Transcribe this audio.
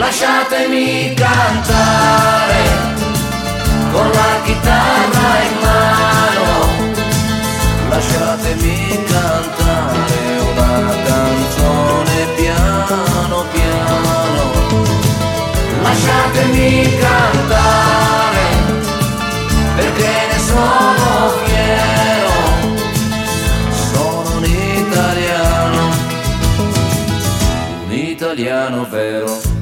lasciatemi cantare con la chitarra in mano, lasciatemi cantare una canzone piano piano, lasciatemi cantare perché ne sono fiero, sono un italiano vero.